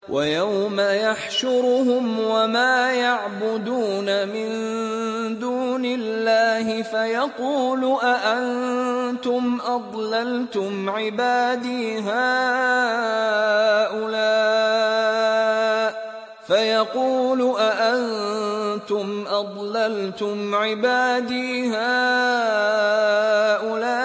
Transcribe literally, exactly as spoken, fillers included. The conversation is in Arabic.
وَيَوْمَ يَحْشُرُهُمْ وَمَا يَعْبُدُونَ مِن دُونِ اللَّهِ فَيَقُولُ أَأَنتُمْ أَضْلَلْتُمْ عِبَادِي هَٰؤُلَاءِ فَيَقُولُ أَأَنتُمْ أَضْلَلْتُمْ عِبَادِي هَٰؤُلَاءِ أَمْ هُمْ ضَلُّوا السَّبِيلَ